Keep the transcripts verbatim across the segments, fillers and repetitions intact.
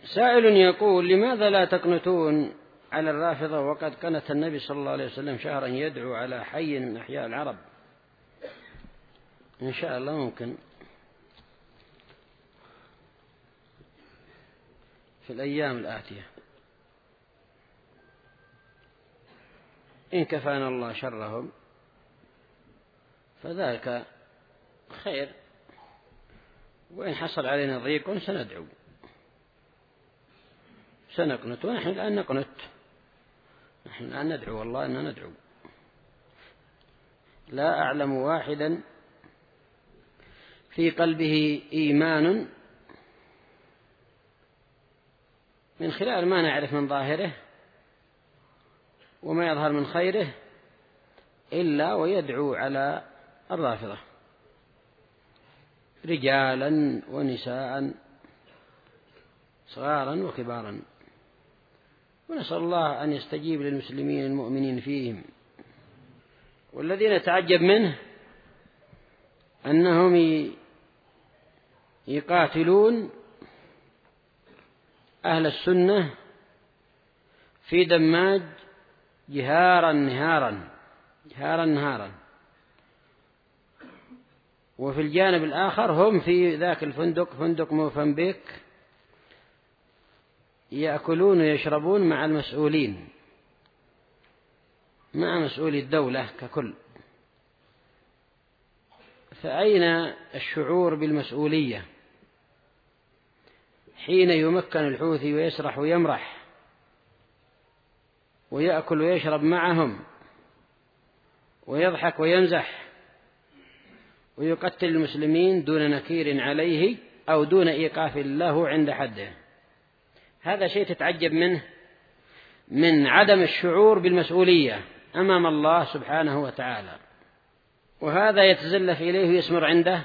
سائل يقول: لماذا لا تقنتون على الرافضة وقد قنت النبي صلى الله عليه وسلم شهرا يدعو على حي من أحياء العرب؟ إن شاء الله ممكن في الأيام الآتية إن كفانا الله شرهم فذلك خير، وإن حصل علينا ضيق سندعو سنقنت، ونحن الآن نقنت، نحن الآن ندعو والله أننا ندعو. لا أعلم واحدا في قلبه إيمان من خلال ما نعرف من ظاهره وما يظهر من خيره إلا ويدعو على الرافضة، رجالا ونساء، صغارا وكبارا، ونسأل الله أن يستجيب للمسلمين المؤمنين فيهم. والذي نتعجب منه أنهم يقاتلون أهل السنة في دماج جهارا نهارا جهارا نهارا، وفي الجانب الآخر هم في ذاك الفندق، فندق موفنبيك، يأكلون ويشربون مع المسؤولين، مع مسؤولي الدولة ككل. فأين الشعور بالمسؤولية حين يمكن الحوثي ويسرح ويمرح ويأكل ويشرب معهم ويضحك ويمزح ويقتل المسلمين دون نكير عليه أو دون إيقاف له عند حده؟ هذا شيء تتعجب منه، من عدم الشعور بالمسؤولية أمام الله سبحانه وتعالى. وهذا يتزلف إليه ويسمر عنده،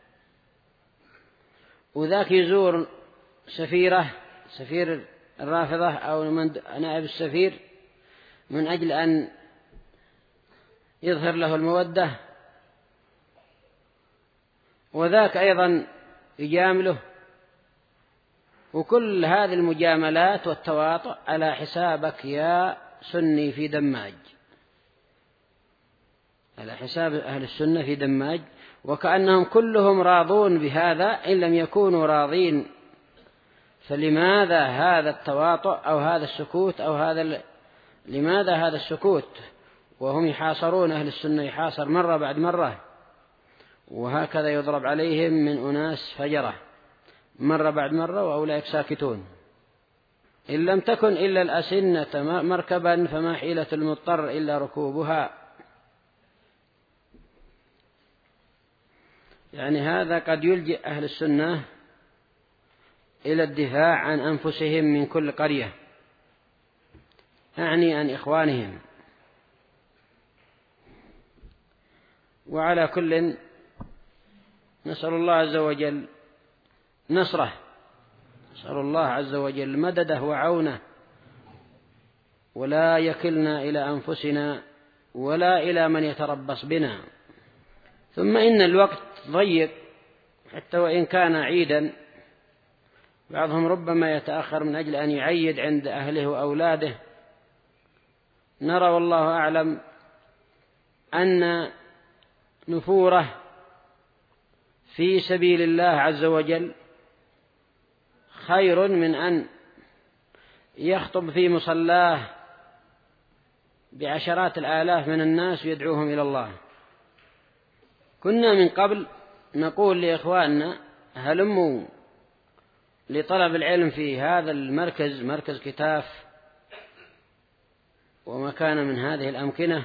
وذاك يزور سفيره سفير الرافضة أو نائب السفير من أجل أن يظهر له المودة، وذاك أيضا يجامله، وكل هذه المجاملات والتواطؤ على حسابك يا سني في دماج، على حساب أهل السنة في دماج، وكأنهم كلهم راضون بهذا إن لم يكونوا راضين. فلماذا هذا التواطؤ أو هذا السكوت أو هذا ال... لماذا هذا السكوت وهم يحاصرون أهل السنة، يحاصر مرة بعد مرة، وهكذا يضرب عليهم من أناس فجرة مرة بعد مرة وأولئك ساكتون. إن لم تكن إلا الأسنة مركبا فما حيلة المضطر إلا ركوبها. يعني هذا قد يلجئ أهل السنة إلى الدفاع عن أنفسهم من كل قرية، أعني عن إخوانهم. وعلى كل نسأل الله عز وجل نصره، نسأل الله عز وجل مدده وعونه، ولا يكلنا إلى أنفسنا ولا إلى من يتربص بنا. ثم إن الوقت ضيق، حتى وإن كان عيدا بعضهم ربما يتأخر من أجل أن يعيد عند أهله وأولاده. نرى والله أعلم أن نفوره في سبيل الله عز وجل خير من أن يخطب في مصلاه بعشرات الآلاف من الناس يدعوهم إلى الله. كنا من قبل نقول لإخواننا هلموا لطلب العلم في هذا المركز، مركز كتاف ومكان من هذه الأمكنة.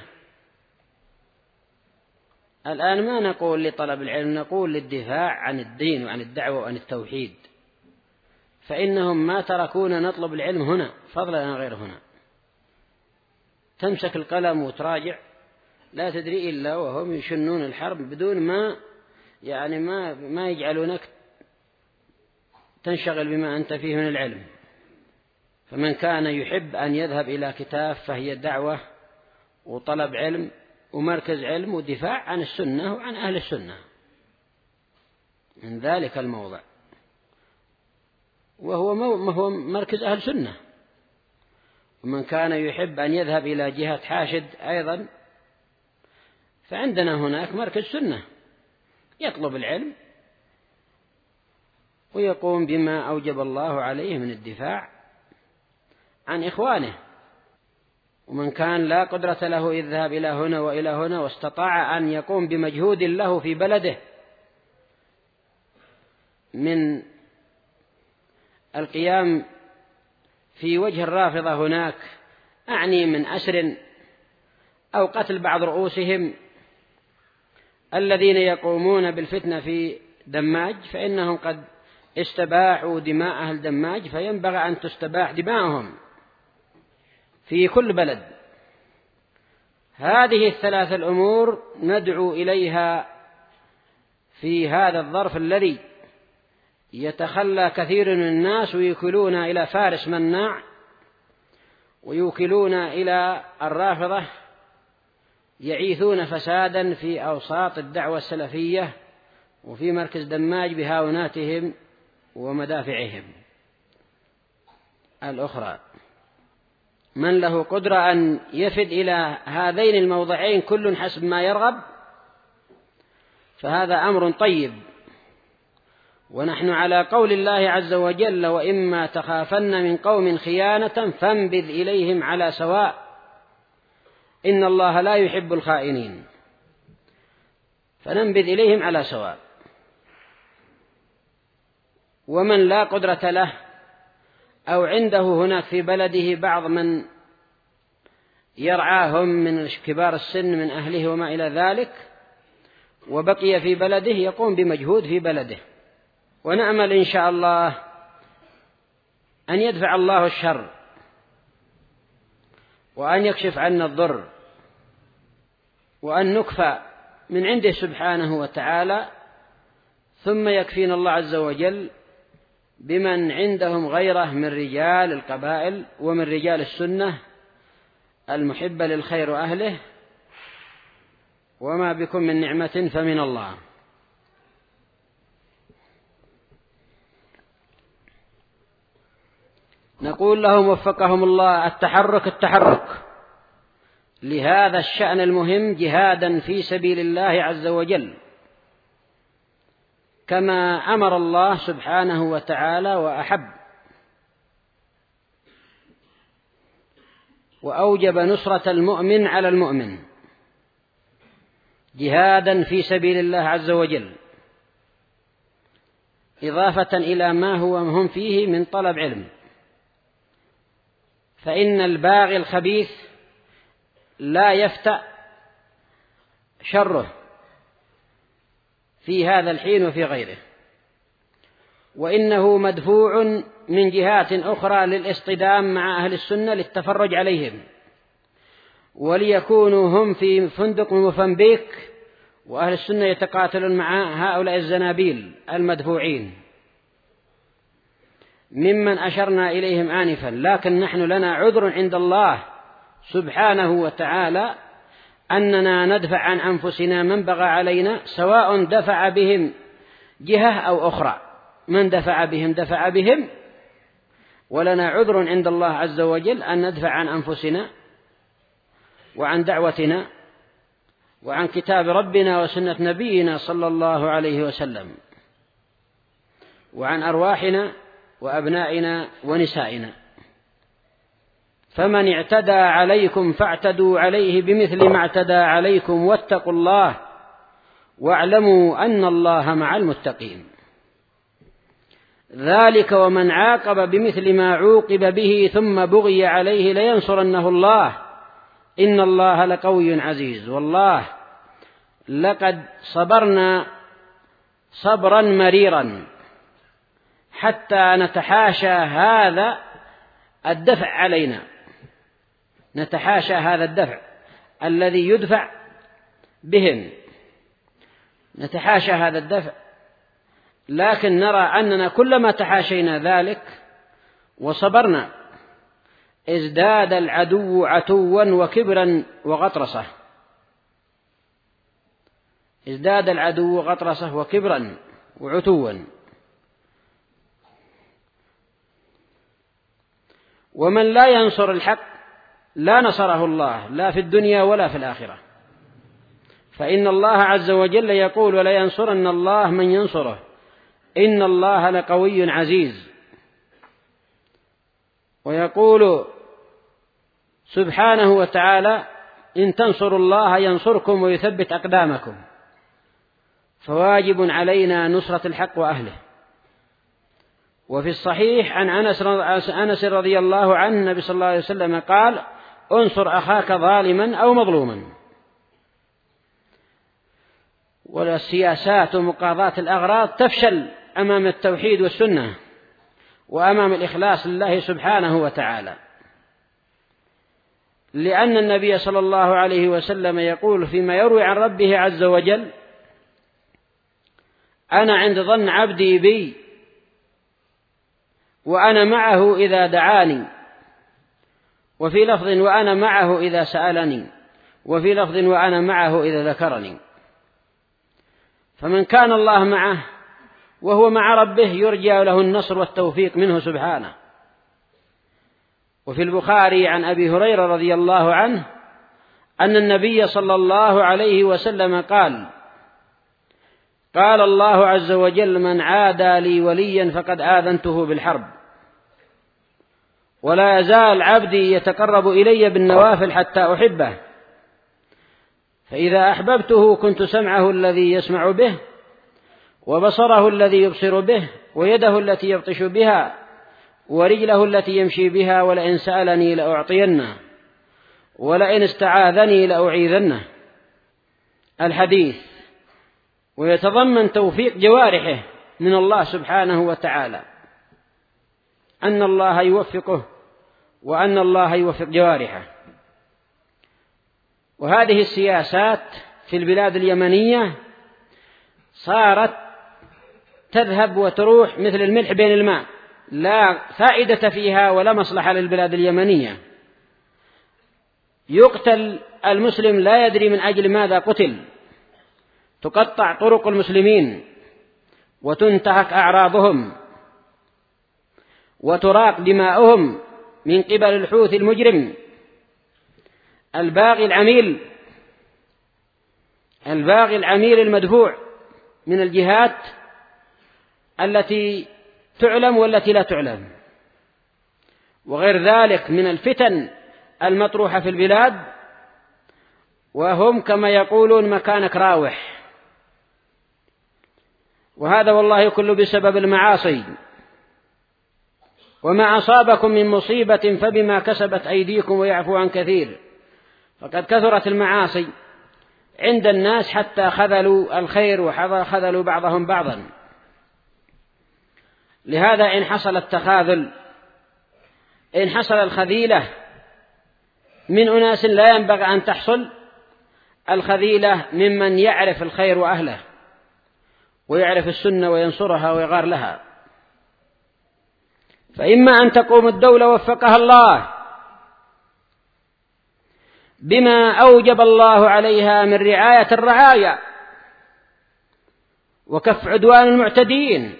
الآن ما نقول لطلب العلم، نقول للدفاع عن الدين وعن الدعوة وعن التوحيد، فإنهم ما تركونا نطلب العلم هنا فضلا عن غير هنا. تمسك القلم وتراجع لا تدري إلا وهم يشنون الحرب بدون ما يعني ما ما يجعلونك تنشغل بما أنت فيه من العلم. فمن كان يحب أن يذهب إلى كتاب فهي دعوة وطلب علم ومركز علم ودفاع عن السنة وعن أهل السنة من ذلك الموضع. وهو ما هو مركز أهل سنة. ومن كان يحب أن يذهب إلى جهة حاشد أيضا فعندنا هناك مركز سنة يطلب العلم ويقوم بما أوجب الله عليه من الدفاع عن إخوانه. ومن كان لا قدرة له الذهاب إلى هنا وإلى هنا واستطاع أن يقوم بمجهود له في بلده من القيام في وجه الرافضة هناك، أعني من أسر أو قتل بعض رؤوسهم الذين يقومون بالفتنة في دماج، فإنهم قد استباحوا دماء أهل دماج، فينبغي أن تستباح دماءهم في كل بلد. هذه الثلاث الأمور ندعو إليها في هذا الظرف الذي يتخلى كثير من الناس ويوكلون إلى فارس مناع ويوكلون إلى الرافضة، يعيثون فسادا في أوساط الدعوة السلفية وفي مركز دماج بهاوناتهم ومدافعهم الأخرى. من له قدرة أن يفد إلى هذين الموضعين كل حسب ما يرغب فهذا أمر طيب. ونحن على قول الله عز وجل: وإما تخافن من قوم خيانة فانبذ إليهم على سواء إن الله لا يحب الخائنين. فننبذ إليهم على سواء. ومن لا قدرة له أو عنده هناك في بلده بعض من يرعاهم من كبار السن من أهله وما إلى ذلك وبقي في بلده يقوم بمجهود في بلده. ونأمل إن شاء الله أن يدفع الله الشر وأن يكشف عنا الضر وأن نكفى من عنده سبحانه وتعالى، ثم يكفينا الله عز وجل بمن عندهم غيره من رجال القبائل ومن رجال السنة المحبة للخير وأهله. وما بكم من نعمة فمن الله. نقول لهم وفقهم الله: التحرك التحرك لهذا الشأن المهم جهادا في سبيل الله عز وجل كما أمر الله سبحانه وتعالى وأحب، وأوجب نصرة المؤمن على المؤمن جهادا في سبيل الله عز وجل، إضافة إلى ما هو هم فيه من طلب علم. فإن الباغي الخبيث لا يفتأ شره في هذا الحين وفي غيره، وإنه مدفوع من جهات أخرى للاصطدام مع أهل السنة للتفرج عليهم وليكونوا هم في فندق موفنبيك وأهل السنة يتقاتلون مع هؤلاء الزنابيل المدفوعين ممن أشرنا إليهم آنفا. لكن نحن لنا عذر عند الله سبحانه وتعالى أننا ندفع عن أنفسنا من بغى علينا، سواء دفع بهم جهة أو أخرى. من دفع بهم دفع بهم، ولنا عذر عند الله عز وجل أن ندفع عن أنفسنا وعن دعوتنا وعن كتاب ربنا وسنة نبينا صلى الله عليه وسلم وعن أرواحنا وأبنائنا ونسائنا. فمن اعتدى عليكم فاعتدوا عليه بمثل ما اعتدى عليكم واتقوا الله واعلموا أن الله مع المتقين. ذلك ومن عاقب بمثل ما عوقب به ثم بغي عليه لينصرنه الله إن الله لقوي عزيز. والله لقد صبرنا صبرا مريرا حتى نتحاشى هذا الدفع علينا، نتحاشى هذا الدفع الذي يدفع بهم، نتحاشى هذا الدفع. لكن نرى أننا كلما تحاشينا ذلك وصبرنا ازداد العدو عتوا وكبرا وغطرسة، ازداد العدو غطرسة وكبرا وعتوا. ومن لا ينصر الحق لا نصره الله لا في الدنيا ولا في الآخرة. فإن الله عز وجل يقول: ولا ينصرن الله من ينصره إن الله لقوي عزيز. ويقول سبحانه وتعالى: إن تنصروا الله ينصركم ويثبت أقدامكم. فواجب علينا نصرة الحق وأهله. وفي الصحيح عن أنس رضي الله عنه النبي صلى الله عليه وسلم قال: انصر أخاك ظالما أو مظلوما. والسياسات ومقاضاة الأغراض تفشل أمام التوحيد والسنة وأمام الإخلاص لله سبحانه وتعالى، لأن النبي صلى الله عليه وسلم يقول فيما يروي عن ربه عز وجل: أنا عند ظن عبدي بي وأنا معه إذا دعاني، وفي لفظ: وأنا معه إذا سألني، وفي لفظ: وأنا معه إذا ذكرني. فمن كان الله معه وهو مع ربه يرجى له النصر والتوفيق منه سبحانه. وفي البخاري عن أبي هريرة رضي الله عنه أن النبي صلى الله عليه وسلم قال: قال الله عز وجل: من عادى لي وليا فقد آذنته بالحرب. ولا يزال عبدي يتقرب إلي بالنوافل حتى أحبه، فإذا أحببته كنت سمعه الذي يسمع به، وبصره الذي يبصر به، ويده التي يبطش بها، ورجله التي يمشي بها، ولئن سألني لأعطينه، ولئن استعاذني لأعيذنه. الحديث. ويتضمن توفيق جوارحه من الله سبحانه وتعالى، أن الله يوفقه وأن الله يوفق جوارحه. وهذه السياسات في البلاد اليمنية صارت تذهب وتروح مثل الملح بين الماء، لا فائدة فيها ولا مصلحة للبلاد اليمنية. يقتل المسلم لا يدري من أجل ماذا قتل، تقطع طرق المسلمين وتنتهك أعراضهم وتراق دماؤهم من قبل الحوثي المجرم الباغي العميل الباغي العميل المدفوع من الجهات التي تعلم والتي لا تعلم، وغير ذلك من الفتن المطروحة في البلاد، وهم كما يقولون مكانك راوح. وهذا والله كله بسبب المعاصي. وما أصابكم من مصيبة فبما كسبت أيديكم ويعفو عن كثير. فقد كثرت المعاصي عند الناس حتى خذلوا الخير وخذلوا بعضهم بعضا. لهذا إن حصل التخاذل، إن حصل الخذيلة من أناس لا ينبغي أن تحصل، الخذيلة ممن يعرف الخير وأهله ويعرف السنة وينصرها ويغار لها. فإما أن تقوم الدولة وفقها الله بما أوجب الله عليها من رعاية الرعايا وكف عدوان المعتدين،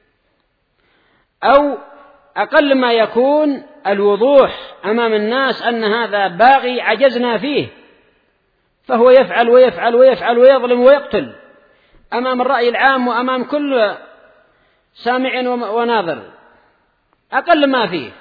أو أقل ما يكون الوضوح أمام الناس أن هذا باغي عجزنا فيه، فهو يفعل ويفعل ويفعل ويظلم ويقتل أمام الرأي العام وأمام كل سامع وناظر، أقل ما فيه،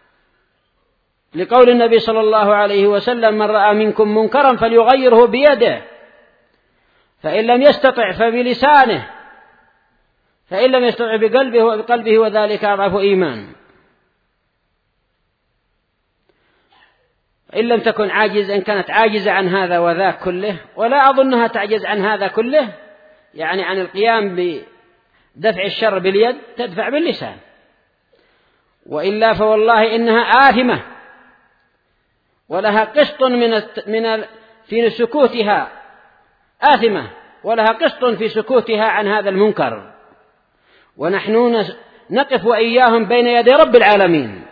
لقول النبي صلى الله عليه وسلم: من رأى منكم منكرا فليغيره بيده، فإن لم يستطع فبلسانه، فإن لم يستطع بقلبه وبقلبه وذلك أضعف إيمان. إن لم تكن عاجز، إن كانت عاجزة عن هذا وذاك كله، ولا أظنها تعجز عن هذا كله، يعني عن القيام بدفع الشر باليد، تدفع باللسان. وإلا فوالله إنها آثمة ولها قسط من من في سكوتها، آثمة ولها قسط في سكوتها عن هذا المنكر. ونحن نقف وإياهم بين يدي رب العالمين،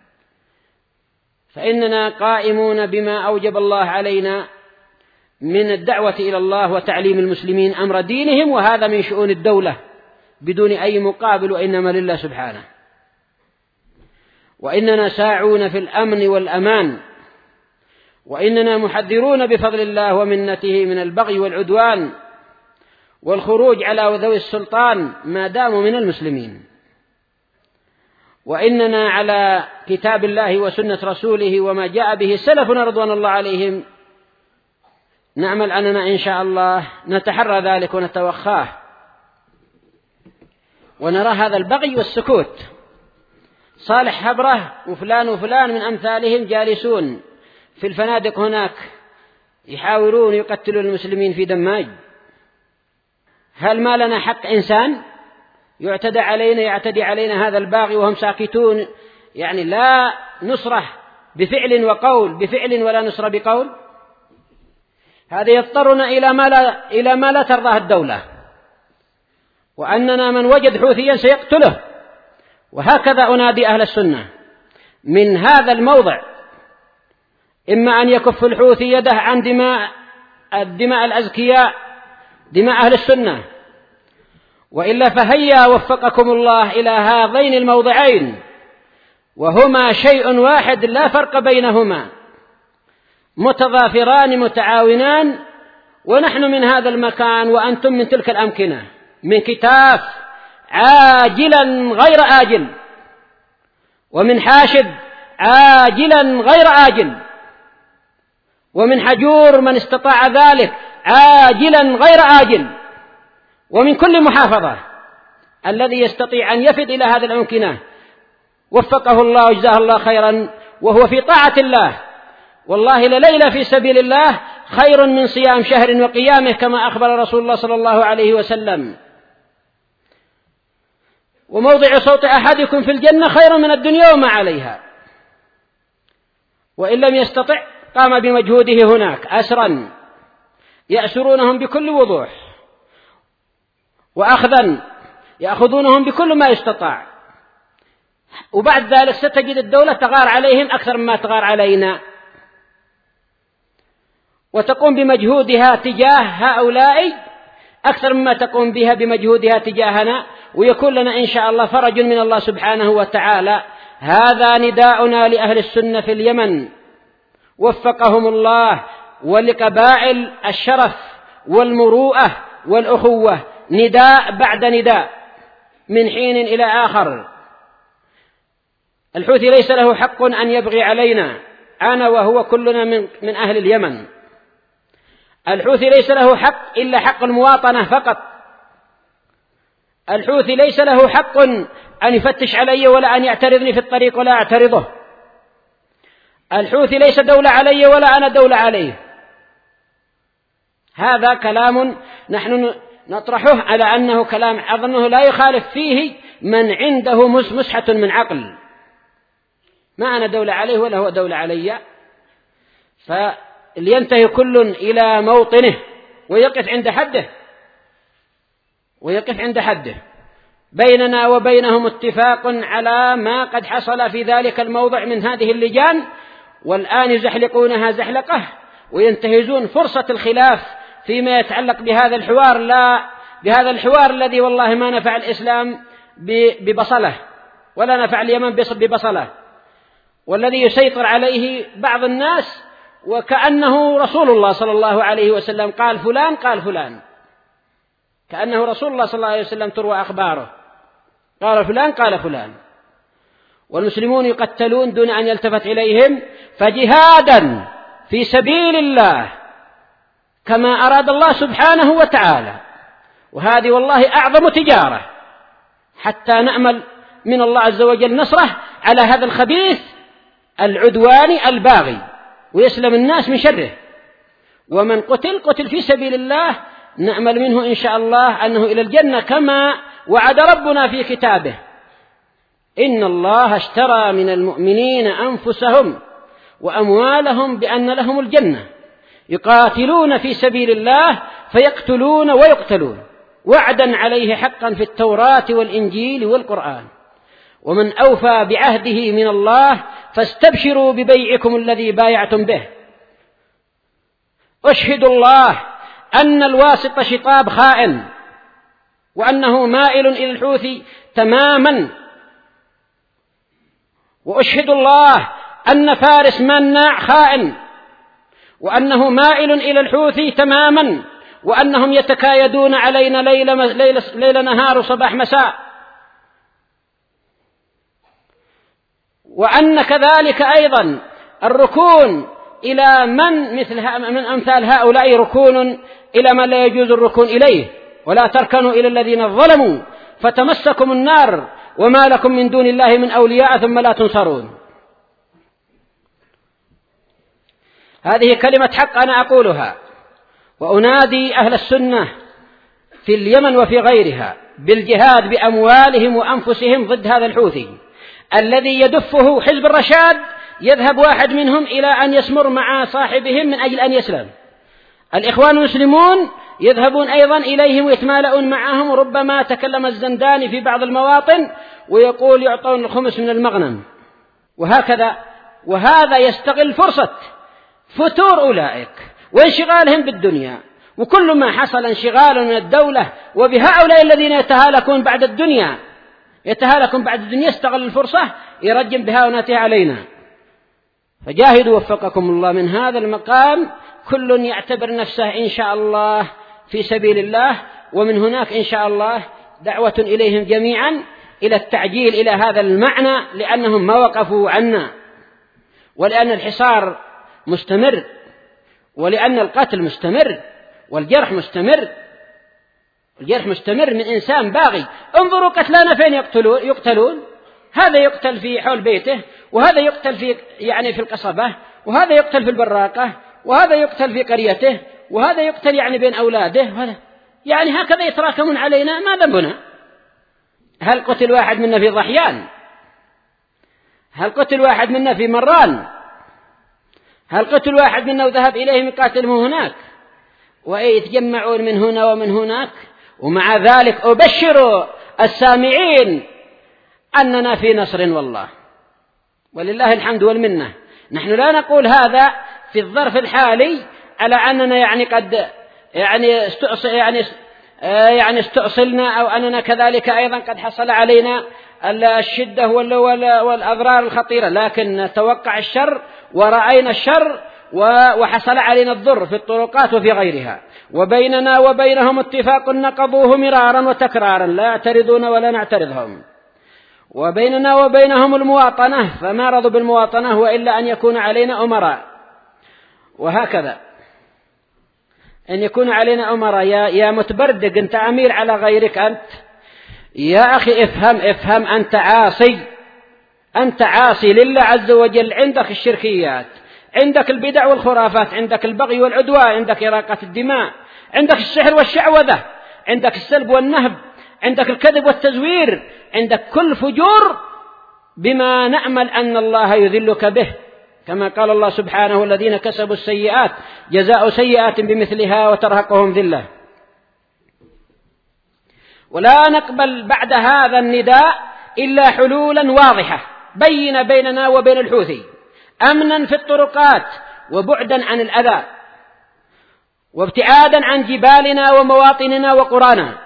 فإننا قائمون بما أوجب الله علينا من الدعوة إلى الله وتعليم المسلمين أمر دينهم، وهذا من شؤون الدولة بدون أي مقابل، وإنما لله سبحانه. وإننا ساعون في الأمن والأمان، وإننا محذرون بفضل الله ومنته من البغي والعدوان والخروج على ذوي السلطان ما داموا من المسلمين، وإننا على كتاب الله وسنة رسوله وما جاء به سلفنا رضوان الله عليهم نعمل أننا إن شاء الله نتحرى ذلك ونتوخاه، ونرى هذا البغي والسكوت. صالح هبرة وفلان وفلان من أمثالهم جالسون في الفنادق هناك يحاولون يقتلون المسلمين في دماج. هل ما لنا حق إنسان يعتدى علينا يعتدي علينا هذا الباغي وهم ساكتون؟ يعني لا نصرة بفعل وقول بفعل ولا نصرة بقول. هذا يضطرنا إلى ما لا, إلى ما لا ترضاه الدولة، وأننا من وجد حوثيا سيقتله. وهكذا أنادي أهل السنة من هذا الموضع، إما أن يكف الحوثي يده عن دماء الدماء الأزكياء دماء أهل السنة، وإلا فهيا وفقكم الله إلى هذين الموضعين، وهما شيء واحد لا فرق بينهما، متضافران متعاونان، ونحن من هذا المكان وأنتم من تلك الأمكنة، من كتاف عاجلا غير آجل، ومن حاشد عاجلا غير آجل، ومن حجور من استطاع ذلك عاجلا غير آجل، ومن كل محافظة الذي يستطيع أن يفد إلى هذه الأمكنة وفقه الله وجزاه الله خيرا وهو في طاعة الله. والله لليلة في سبيل الله خير من صيام شهر وقيامه، كما أخبر رسول الله صلى الله عليه وسلم. وموضع صوت أحدكم في الجنة خير من الدنيا وما عليها. وإن لم يستطع قام بمجهوده هناك أسرا يأسرونهم بكل وضوح، وأخذا يأخذونهم بكل ما يستطاع، وبعد ذلك ستجد الدولة تغار عليهم أكثر مما تغار علينا، وتقوم بمجهودها تجاه هؤلاء أكثر مما تقوم بها بمجهودها تجاهنا، ويكون لنا إن شاء الله فرج من الله سبحانه وتعالى. هذا نداؤنا لأهل السنة في اليمن وفقهم الله، ولقبائل الشرف والمروءة والأخوة، نداء بعد نداء من حين إلى آخر. الحوثي ليس له حق أن يبغي علينا، أنا وهو كلنا من, من أهل اليمن. الحوثي ليس له حق إلا حق المواطنة فقط. الحوثي ليس له حق أن يفتش علي ولا أن يعترضني في الطريق ولا أعترضه. الحوثي ليس دولة علي ولا أنا دولة عليه. هذا كلام نحن نطرحه على أنه كلام أظنه لا يخالف فيه من عنده مسحة من عقل. ما أنا دولة عليه ولا هو دولة علي، فلينتهي كل إلى موطنه ويقف عند حده ويقف عند حده. بيننا وبينهم اتفاق على ما قد حصل في ذلك الموضع من هذه اللجان، والآن يزحلقونها زحلقة وينتهزون فرصة الخلاف فيما يتعلق بهذا الحوار، لا بهذا الحوار الذي والله ما نفع الإسلام ببصله ولا نفع اليمن ببصله، والذي يسيطر عليه بعض الناس وكأنه رسول الله صلى الله عليه وسلم قال فلان قال فلان، كأنه رسول الله صلى الله عليه وسلم تروى أخباره قال فلان قال فلان. والمسلمون يقتلون دون أن يلتفت إليهم، فجهادا في سبيل الله كما أراد الله سبحانه وتعالى، وهذه والله أعظم تجارة، حتى نأمل من الله عز وجل نصره على هذا الخبيث العدواني الباغي ويسلم الناس من شره. ومن قتل قتل في سبيل الله نأمل منه إن شاء الله أنه إلى الجنة، كما وعد ربنا في كتابه: إن الله اشترى من المؤمنين أنفسهم وأموالهم بأن لهم الجنة يقاتلون في سبيل الله فيقتلون ويقتلون، وعدا عليه حقا في التوراة والإنجيل والقرآن. ومن أوفى بعهده من الله فاستبشروا ببيعكم الذي بايعتم به. أشهد الله أن الواسط شطاب خائن، وأنه مائل إلى الحوثي تماما، وأشهد الله أن فارس مناع خائن، وأنه مائل إلى الحوثي تماما، وأنهم يتكايدون علينا ليل, ليل, ليل نهار وصباح مساء، وأن كذلك أيضا الركون إلى من مثل من أمثال هؤلاء ركون إلى من لا يجوز الركون إليه، ولا تركنوا إلى الذين ظلموا فتمسكم النار وما لكم من دون الله من أولياء ثم لا تنصرون. هذه كلمة حق أنا أقولها، وأنادي أهل السنة في اليمن وفي غيرها بالجهاد بأموالهم وأنفسهم ضد هذا الحوثي الذي يدفه حزب الرشاد. يذهب واحد منهم إلى أن يسمر مع صاحبهم من أجل أن يسلم. الإخوان المسلمون يذهبون أيضا إليهم ويتمالؤون معهم، وربما تكلم الزنداني في بعض المواطن ويقول يعطون الخمس من المغنم، وهكذا. وهذا يستغل فرصة فتور أولئك وانشغالهم بالدنيا، وكل ما حصل انشغال من الدولة وبهؤلاء الذين يتهالكون بعد الدنيا يتهالكون بعد الدنيا استغل الفرصة يرجم بها وناتها علينا. فجاهدوا وفقكم الله من هذا المقام، كل يعتبر نفسه إن شاء الله في سبيل الله، ومن هناك إن شاء الله دعوة إليهم جميعا إلى التعجيل إلى هذا المعنى، لأنهم ما وقفوا عنا، ولأن الحصار مستمر، ولأن القتل مستمر، والجرح مستمر الجرح مستمر من إنسان باغي. انظروا قتلانا فين يقتلون يقتلون هذا يقتل في حول بيته، وهذا يقتل في يعني في القصبة، وهذا يقتل في البراقة، وهذا يقتل في قريته، وهذا يقتل يعني بين أولاده، وهذا يعني هكذا يتراكمون علينا. ما ذنبنا؟ هل قتل واحد منا في ضحيان؟ هل قتل واحد منا في مران؟ هل قتل واحد منا وذهب إليهم يقاتلهم هناك ويتجمعون من هنا ومن هناك؟ ومع ذلك أبشر السامعين أننا في نصر والله، ولله الحمد والمنة. نحن لا نقول هذا في الظرف الحالي على أننا يعني قد يعني استؤصل يعني يعني استؤصلنا، أو أننا كذلك أيضا قد حصل علينا الشدة والأضرار الخطيرة، لكن نتوقع الشر ورأينا الشر وحصل علينا الضر في الطرقات وفي غيرها. وبيننا وبينهم اتفاق نقضوه مرارا وتكرارا لا يعترضون ولا نعترضهم. وبيننا وبينهم المواطنة فما رضوا بالمواطنة وإلا أن يكون علينا أمراء، وهكذا أن يكون علينا أمراء. يا, يا متبردق أنت أمير على غيرك أنت، يا أخي افهم افهم أنت عاصي، أنت عاصي لله عز وجل. عندك الشركيات، عندك البدع والخرافات، عندك البغي والعدوان، عندك إراقة الدماء، عندك السحر والشعوذة، عندك السلب والنهب، عندك الكذب والتزوير، عندك كل فجور بما نأمل أن الله يذلك به، كما قال الله سبحانه الذين كسبوا السيئات جزاء سيئات بمثلها وترهقهم ذلة. ولا نقبل بعد هذا النداء إلا حلولا واضحة بين بيننا وبين الحوثي، أمنا في الطرقات وبعدا عن الأذى وابتعادا عن جبالنا ومواطننا وقرانا.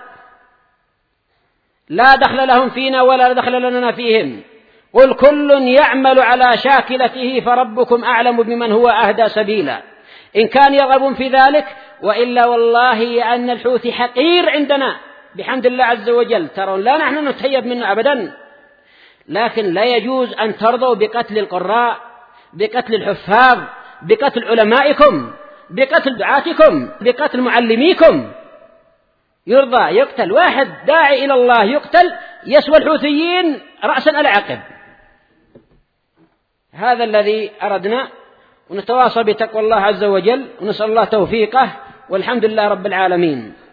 لا دخل لهم فينا ولا دخل لنا فيهم. قل كل يعمل على شاكلته فربكم أعلم بمن هو أهدى سبيلا، إن كان يرغبون في ذلك. وإلا والله أن الحوثي حقير عندنا بحمد الله عز وجل، ترون لا نحن نتهيب منه أبدا، لكن لا يجوز أن ترضوا بقتل القراء، بقتل الحفاظ، بقتل علمائكم، بقتل دعاتكم، بقتل معلميكم. يرضى يقتل واحد داعي إلى الله يقتل يسوى الحوثيين رأسا على عقب. هذا الذي أردنا، ونتواصى بتقوى الله عز وجل، ونسأل الله توفيقه، والحمد لله رب العالمين.